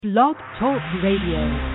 Blog Talk Radio.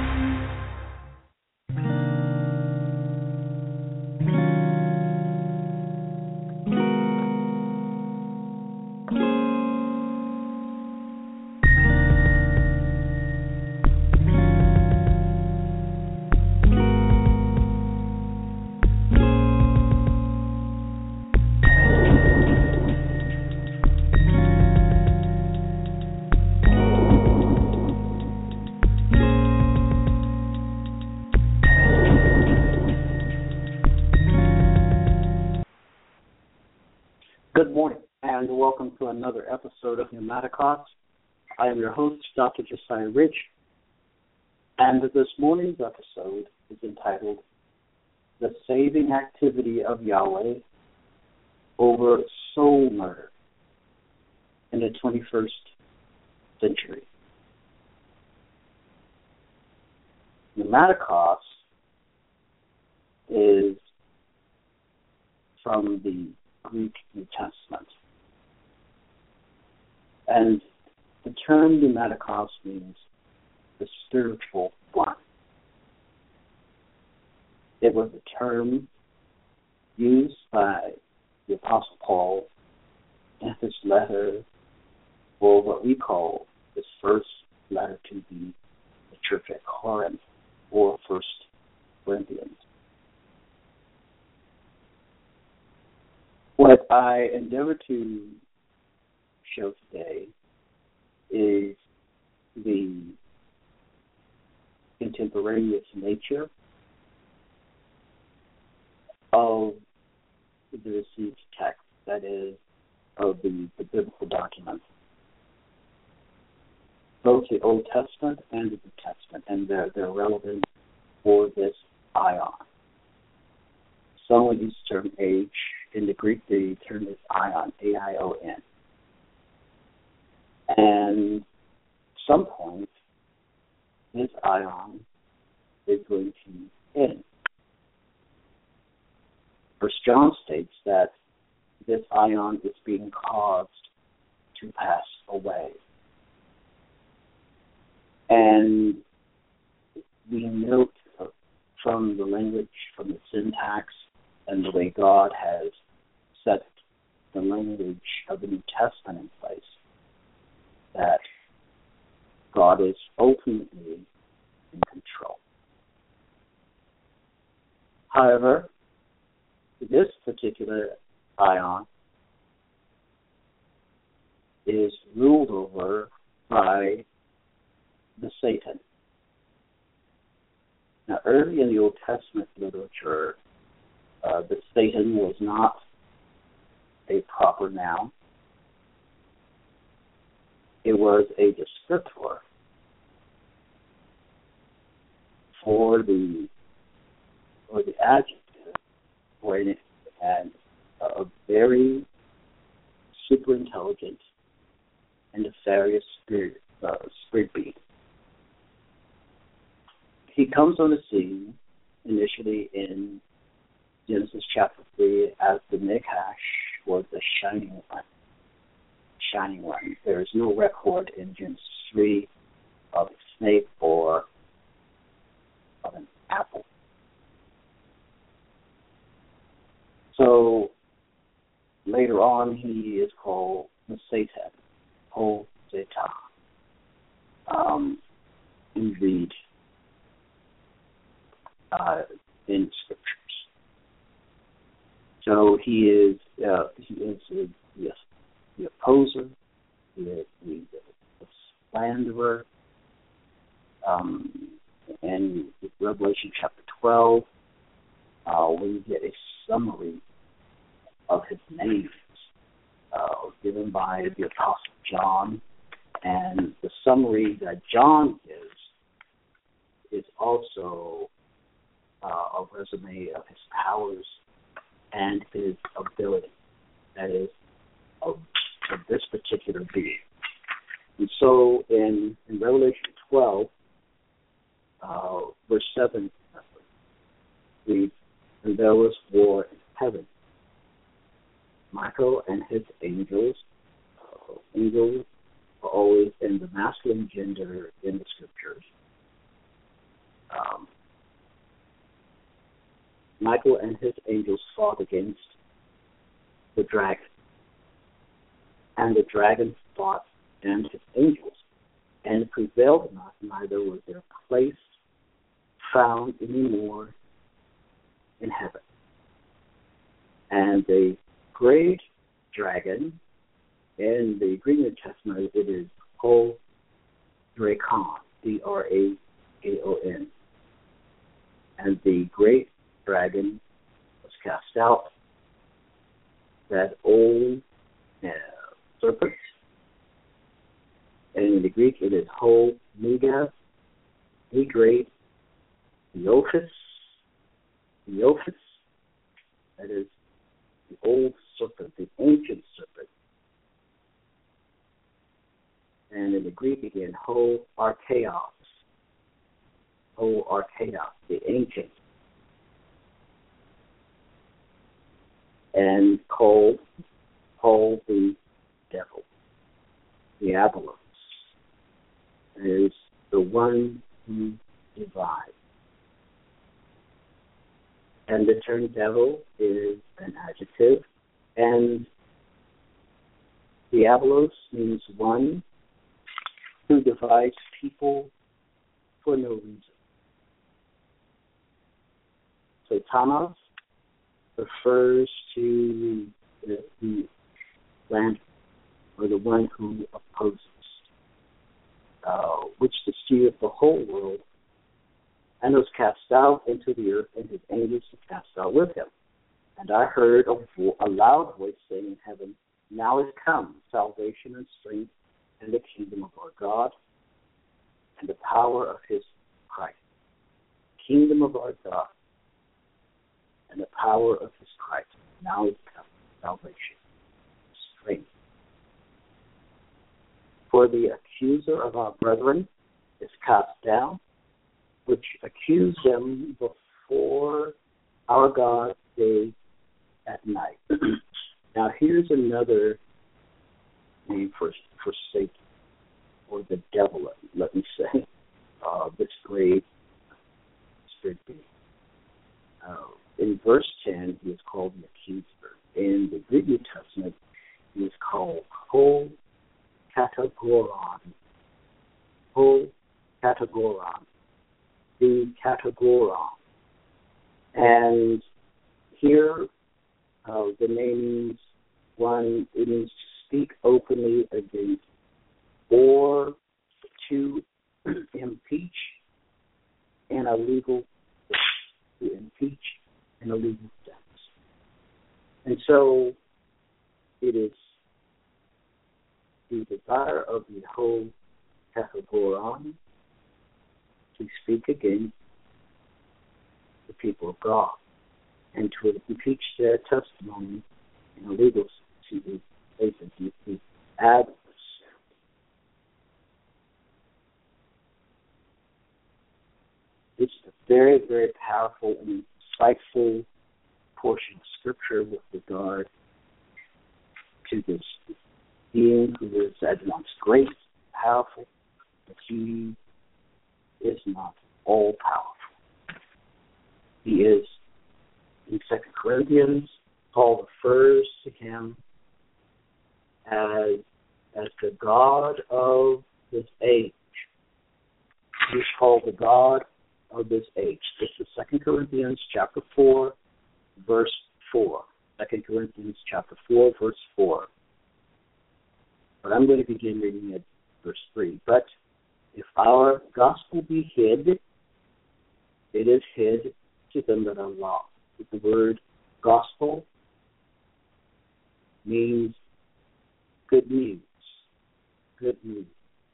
Good morning, and welcome to another episode of Pneumaticos. I am your host, Dr. Josiah Rich, and this morning's episode is entitled The Saving Activity of Yahweh Over Soul Murder in the 21st Century. Pneumaticos is from the Greek New Testament. And the term pneumatikos means the spiritual one. It was a term used by the Apostle Paul in his letter, or what we call his first letter to the church at Corinth, or First Corinthians. What I endeavor to show today is the contemporaneous nature of the received text, that is, of the biblical documents, both the Old Testament and the New Testament, and their relevance for this ion. Some would use the term age. In the Greek, the term is ion, A-I-O-N. And at some point, this ion is going to end. First John states that this ion is being caused to pass away. And we note from the language, from the syntax, and the way God has set the language of the New Testament in place, that God is ultimately in control. However, this particular ion is ruled over by the Satan. Now, early in the Old Testament literature, the Satan was not a proper noun. It was a descriptor for the adjective for a very super intelligent and nefarious spirit being. He comes on the scene initially in Genesis chapter 3 as the Nekash, or the shining one. Shining one. There is no record in Genesis 3 of a snake or of an apple. So later on, he is called the Satan, Ho Zeta. Indeed, in Scripture. So he is the opposer, the slanderer. And Revelation chapter 12, we get a summary of his names given by the Apostle John. And the summary that John gives is also a resume of his powers and his ability, that is, of this particular being. And so in Revelation 12, verse 7, reads, "And there was war in heaven. Michael and his angels are always in the masculine gender in the scriptures. Michael and his angels fought against the dragon, and the dragon fought and his angels, and prevailed not, neither was their place found anymore in heaven. And the great dragon, in the Greek New Testament, it is Ho Drakon, D-R-A-K-O-N. And the great dragon was cast out, that old serpent. And in the Greek, it is Ho Mega, the great Theophis, that is the old serpent, the ancient serpent. And in the Greek again, Ho Archaeos, the ancient. And called the devil, Diabolos, is the one who divides. And the term devil is an adjective, and Diabolos means one who divides people for no reason. Satanas refers to the land, or the one who opposes, which deceiveth the whole world, and was cast out into the earth, and his angels were cast out with him. And I heard a loud voice saying in heaven, now is come salvation and strength, and the kingdom of our God, and the power of his Christ. Kingdom of our God, and the power of his Christ. Now is come salvation, strength. For the accuser of our brethren is cast down, which accused them before our God day and night. Now here's another name for Satan, or the devil, let me say, this great spirit being. In verse 10, he is called the accuser. In the Greek New Testament, he is called Ho Katagoron. Ho Katagoron. The Katagoron. And here, the name means one, it means to speak openly against or to impeach in a legal sense. And so it is the desire of the whole Katagoron to speak against the people of God and to impeach their testimony in a legal sense. To basically the adversary. It's a very, very powerful and insightful portion of Scripture with regard to this being who is at once great, powerful, but he is not all-powerful. He is, in 2 Corinthians, Paul refers to him as the God of this age. He's called the God of this age. This is 2 Corinthians chapter 4, verse 4. 2 Corinthians chapter 4, verse 4. But I'm going to begin reading at verse 3. But if our gospel be hid, it is hid to them that are lost. The word gospel means good news. Good news.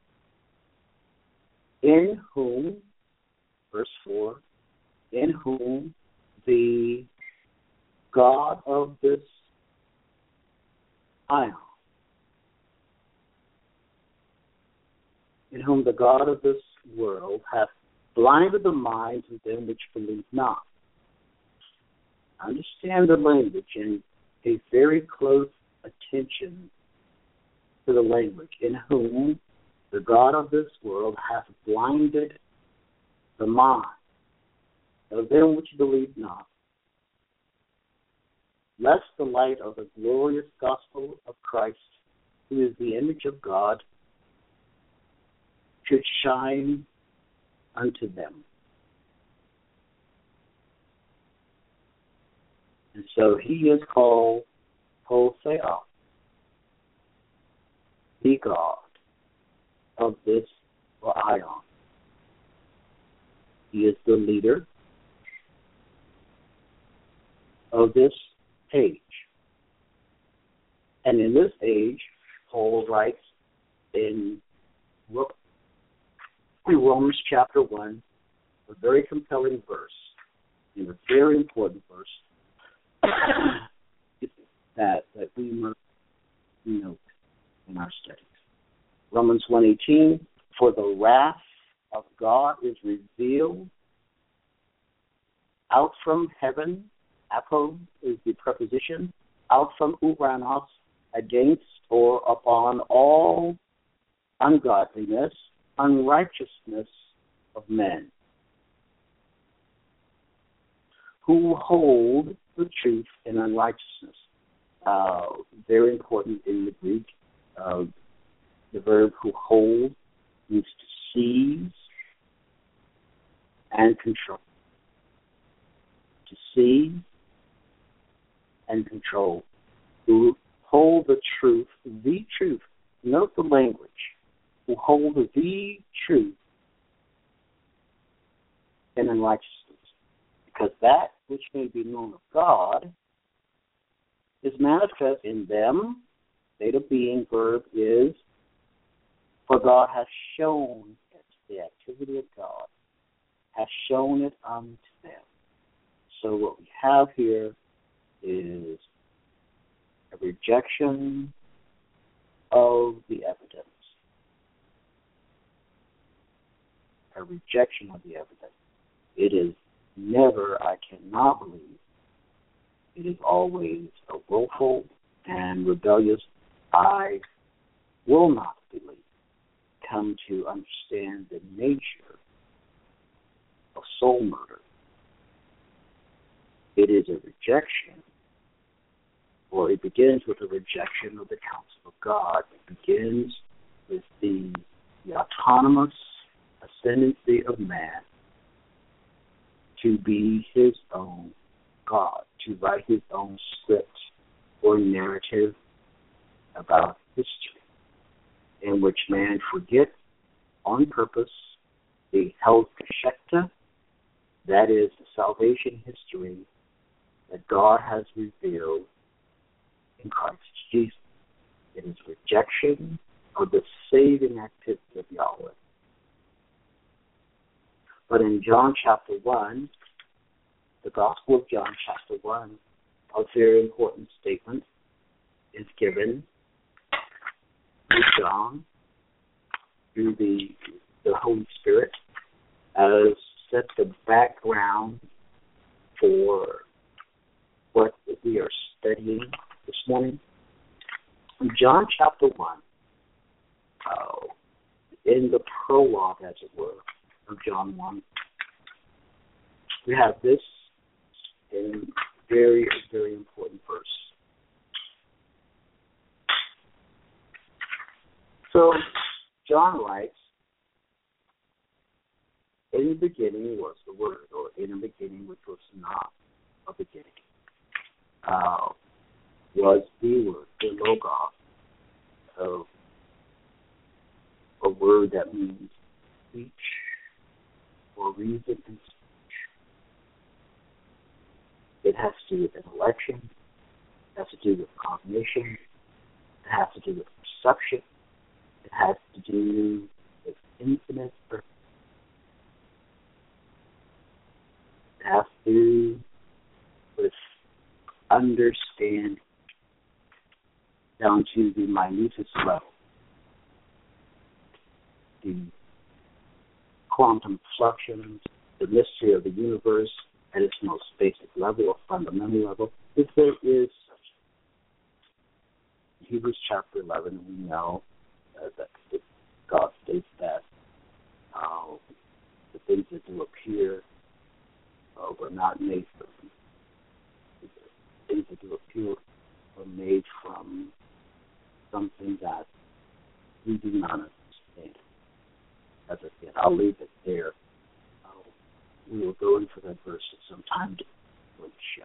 In whom, verse 4, in whom the God of this ion, in whom the God of this world hath blinded the minds of them which believe not. Understand the language and pay very close attention to the language, in whom the God of this world hath blinded the mind of them which believe not, lest the light of the glorious gospel of Christ, who is the image of God, should shine unto them. And so he is called Hosea, the God of this Ion. He is the leader of this age. And in this age, Paul writes in Romans chapter 1, a very compelling verse, and a very important verse that we must note in our studies. Romans 1:18, for the wrath of God is revealed out from heaven. Apo is the preposition, out from Uranos, against or upon all ungodliness, unrighteousness of men, who hold the truth in unrighteousness. Very important in the Greek. The verb who hold means to seize and control. To seize and control. Who hold the truth, note the language, who hold the truth in unrighteousness. Because that which may be known of God is manifest in them. State of being verb is, for God has shown it, the activity of God, has shown it unto them. So what we have here is a rejection of the evidence. A rejection of the evidence. It is never, I cannot believe. It is always a willful and rebellious, I will not believe. Come to understand the nature of soul murder. It is a rejection, or it begins with a rejection of the counsel of God. It begins with the autonomous ascendancy of man to be his own God, to write his own script or narrative about history, in which man forgets on purpose the Hel Keshekta, that is the salvation history that God has revealed in Christ Jesus. It is rejection of the saving activity of Yahweh. But in John chapter 1, the Gospel of John chapter 1, a very important statement is given to John through the Holy Spirit as set the background for what we are studying this morning. In John chapter 1, in the prologue, as it were, of John 1, we have this in very, very important verse. So, John writes, in the beginning was the Word, or in the beginning which was not a beginning, was the Word, the Logos, a word that means speech or reason and speech. It has to do with intellection, it has to do with cognition, it has to do with perception, it has to do with infinite purpose. It has to do with understanding down to the minutest level. The quantum fluctuations, the mystery of the universe at its most basic level or fundamental level, if there is such. Hebrews chapter 11, we know that God states that the things that do appear were not made from the things that do appear were made from something that we do not understand. As I said, I'll leave it there. We will go into that verse at some time for the show.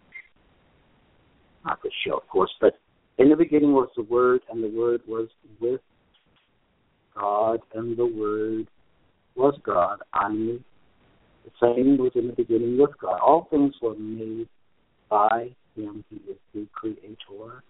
Not the show, of course, but in the beginning was the Word, and the Word was with God, and the Word was God. I mean, the same was in the beginning with God. All things were made by Him. He is the Creator.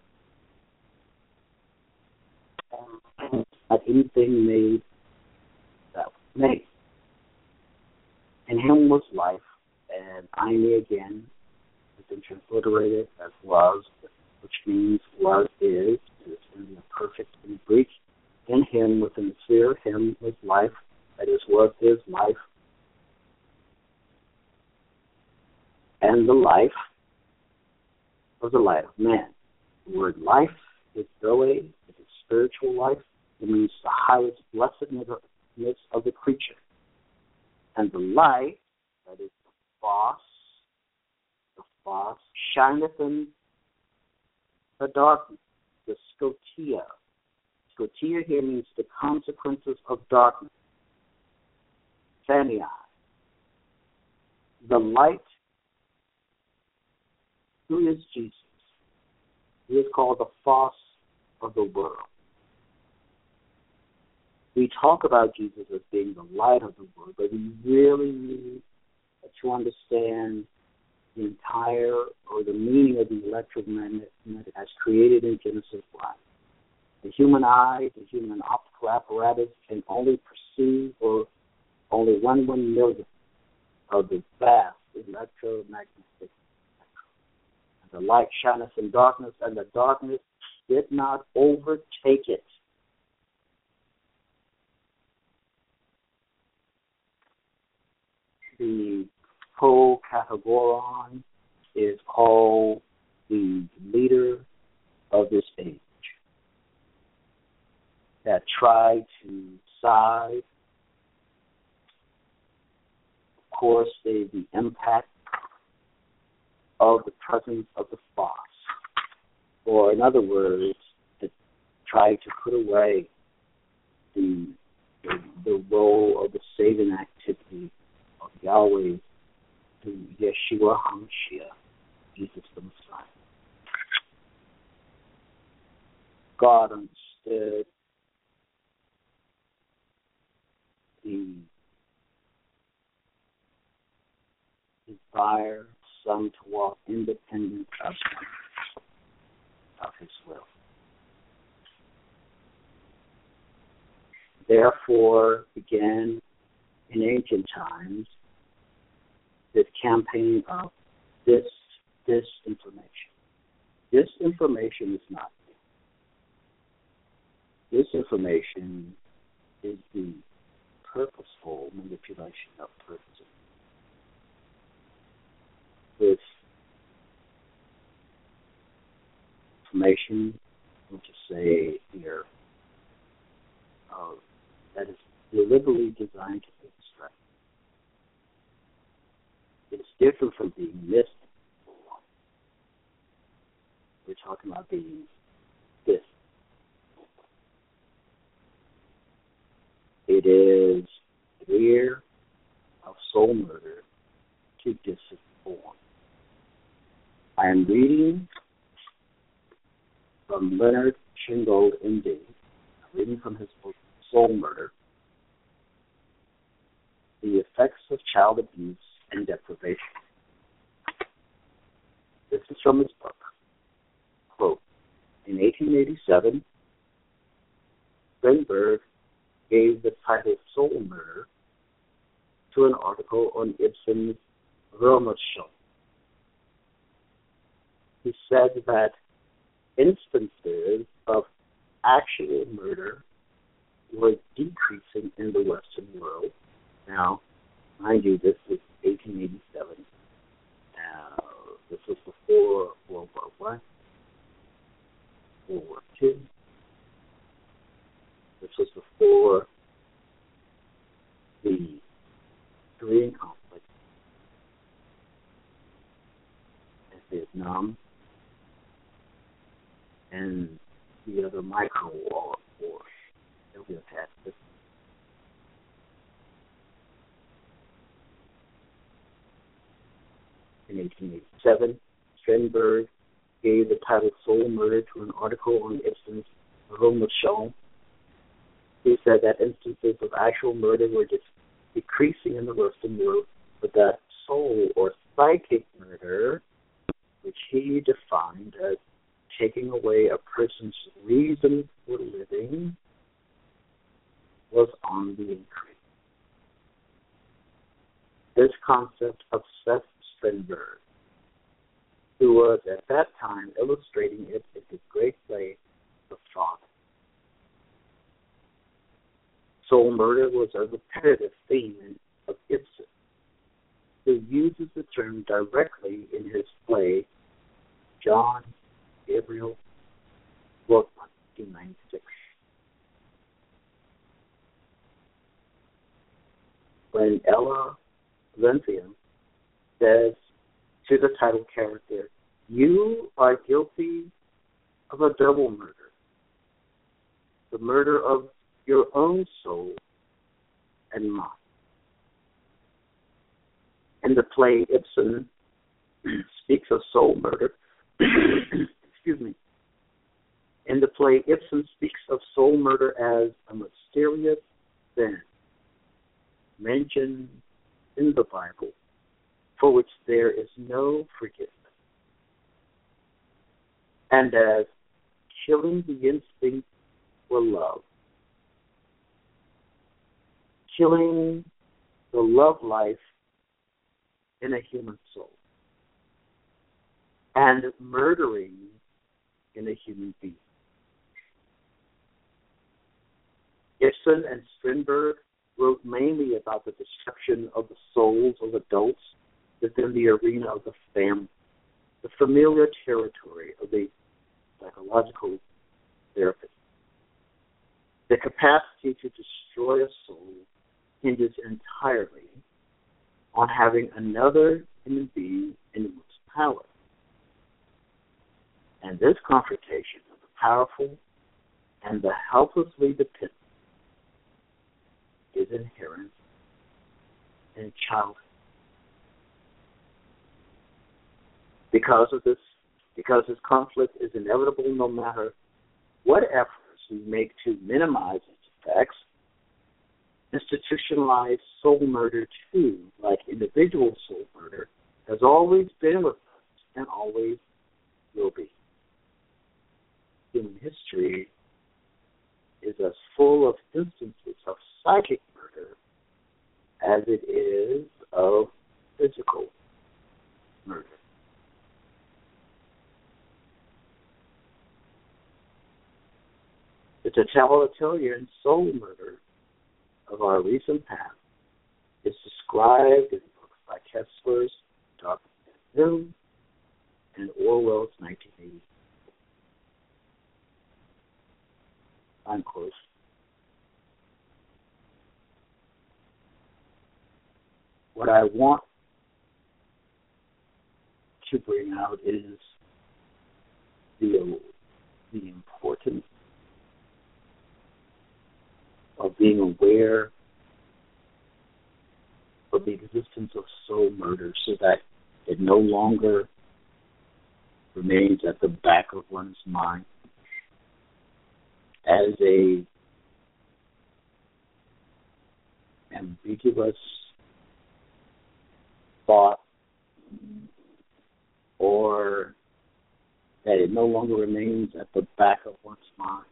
And not anything made that was made. In Him was life, and Aini again has been transliterated as was, which means was is. It's going to be perfect in Greek. In Him, within the sphere, Him was life, that is, was is life. And the life was the light of man. The word life is Zoe, it is spiritual life. It means the highest blessedness of the creature. And the light, that is the phos, shineth in the darkness, the scotia. Scotia here means the consequences of darkness. Thania. The light, who is Jesus? He is called the phos of the world. We talk about Jesus as being the light of the world, but we really need to understand the entire, or the meaning of the electromagnet as created in Genesis 1. The human eye, the human optical apparatus can only perceive or only 1/1,000,000 of the vast electromagnetic spectrum. The light shineth in darkness, and the darkness did not overtake it. The Procategoron is called the leader of this age that tried to side, of course, the impact of the presence of the phos, or in other words, to try to put away the role of the saving activity of Yahweh to Yeshua HaMashiach, Jesus the Messiah. God understood the desire of some to walk independent of His will. Therefore began in ancient times this campaign of disinformation. Disinformation is not new. Disinformation is the purposeful manipulation of person. With information, which is say here, that is deliberately designed to be distracting. It's different from being missed. We're talking about being this. It is the career of soul murder to disinform. I am reading from Leonard Shingold, MD. I'm reading from his book, Soul Murder, The Effects of Child Abuse and Deprivation. This is from his book. Quote, in 1887, Greenberg gave the title Soul Murder to an article on Ibsen's Vermutschung. He said that instances of actual murder were decreasing in the Western world. Now, mind you, this was 1887. This was before World War I. World War II. This was before the Korean conflict and Vietnam and the other micro-war wars that we have had. In 1887, Strindberg gave the title Soul Murder to an article on Ibsen's Rome Show. He said that instances of actual murder were decreasing in the Western world, but that soul or psychic murder, which he defined as taking away a person's reason for living, was on the increase. This concept obsessed Strindberg, who was at that time illustrating it in his great play, The Father. Soul murder was a repetitive theme of Ibsen, who uses the term directly in his play, John Gabriel Borkman, 1996. When Ella Valencia says to the title character, "You are guilty of a double murder, the murder of your own soul and mine." In the play, Ibsen speaks of soul murder. Excuse me. In the play, Ibsen speaks of soul murder as a mysterious sin mentioned in the Bible for which there is no forgiveness, and as killing the instinct for love, killing the love life in a human soul, and murdering in a human being. Ibsen and Strindberg wrote mainly about the destruction of the souls of adults within the arena of the family, the familiar territory of the psychological therapist. The capacity to destroy a soul hinges entirely on having another human being in one's power. And this confrontation of the powerful and the helplessly dependent is inherent in childhood. Because this conflict is inevitable no matter what efforts we make to minimize its effects, institutionalized soul murder too, like individual soul murder, has always been with us and always will be. Human history is as full of instances of psychic murder as it is of physical murder. The totalitarian soul murder of our recent past is described in books by Kessler's Dark Noon and Orwell's 1980. Unquote. What I want to bring out is the importance of being aware of the existence of soul murder so that it no longer remains at the back of one's mind as a ambiguous thought, or that it no longer remains at the back of one's mind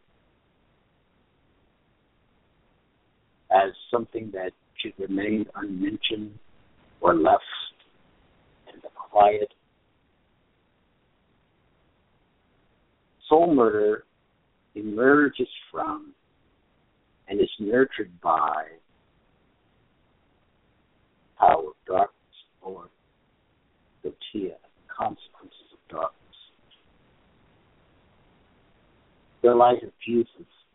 as something that should remain unmentioned or left in the quiet. Soul murder emerges from and is nurtured by power of darkness, or the consequences of darkness. The light of Jesus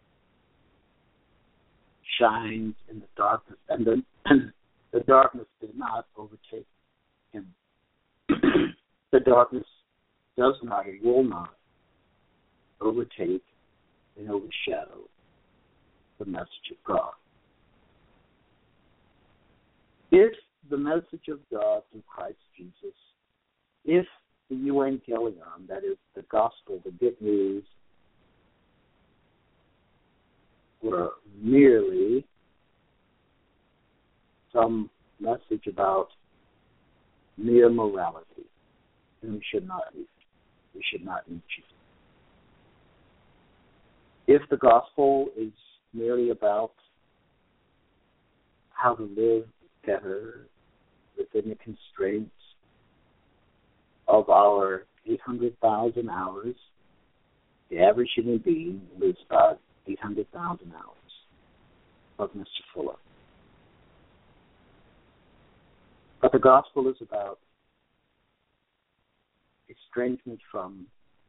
shines in the darkness, and the darkness did not overtake him. The darkness does not and will not overtake and overshadow the message of God. If the message of God through Christ Jesus, if the Evangelion, that is the gospel, the good news, were merely some message about mere morality, then we should not need Jesus. If the gospel is merely about how to live better within the constraints of our 800,000 hours, the average human being lives about 800,000 hours of Mr. Fuller. But the gospel is about estrangement from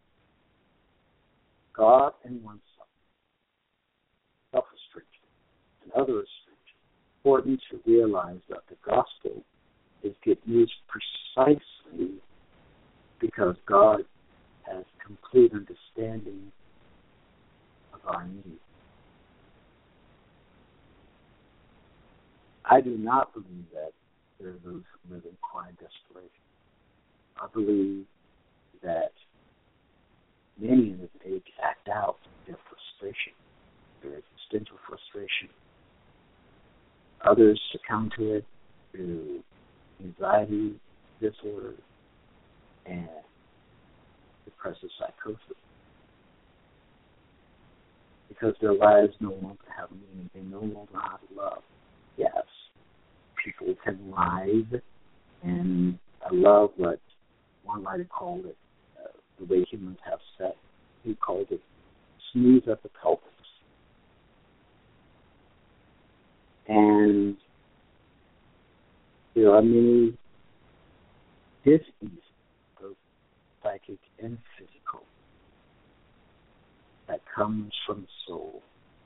God and oneself, self-restriction and other restriction. It's important to realize that the gospel is good news precisely because God has complete understanding of our needs. I do not believe that there are those who live in quiet desperation. I believe that many in this age act out their frustration, their existential frustration. Others succumb to it through anxiety, disorder, and depressive psychosis. Because their lives no longer have meaning. They no longer know how to love. Yes, people can lie, and I love what one writer called it, the way humans have said. He called it smooth at the pelvis. And there are many diseases, both psychic and physical, that comes from the soul,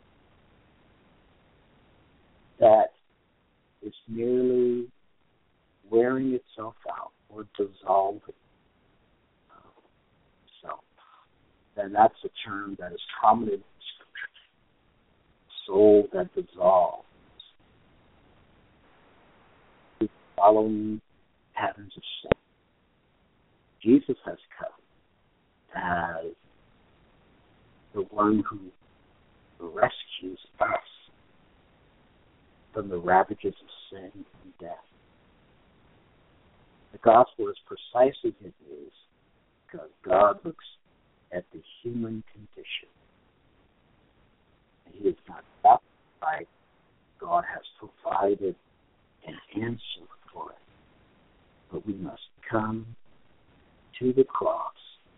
that is merely wearing itself out or dissolving itself. And that's a term that is prominent in Scripture. Soul that dissolves. Following patterns of sin. Jesus has come as the one who rescues us from the ravages of sin and death. The gospel is precisely good news because God looks at the human condition. And He is not satisfied. God has provided an answer for it. But we must come to the cross,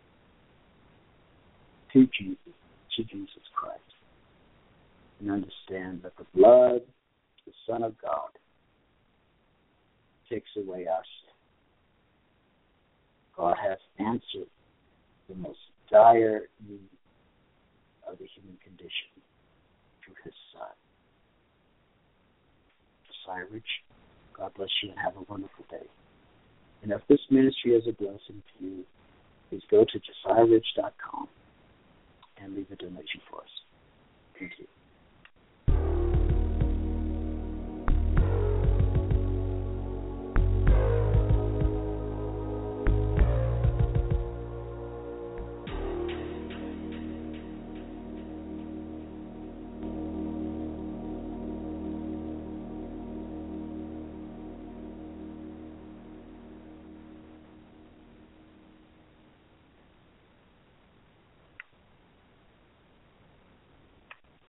to Jesus Christ, and understand that the blood, the Son of God, takes away our sin. God has answered the most dire need of the human condition through His Son. Josiah Rich, God bless you and have a wonderful day. And if this ministry is a blessing to you, please go to josiahrich.com and leave a donation for us. Thank you.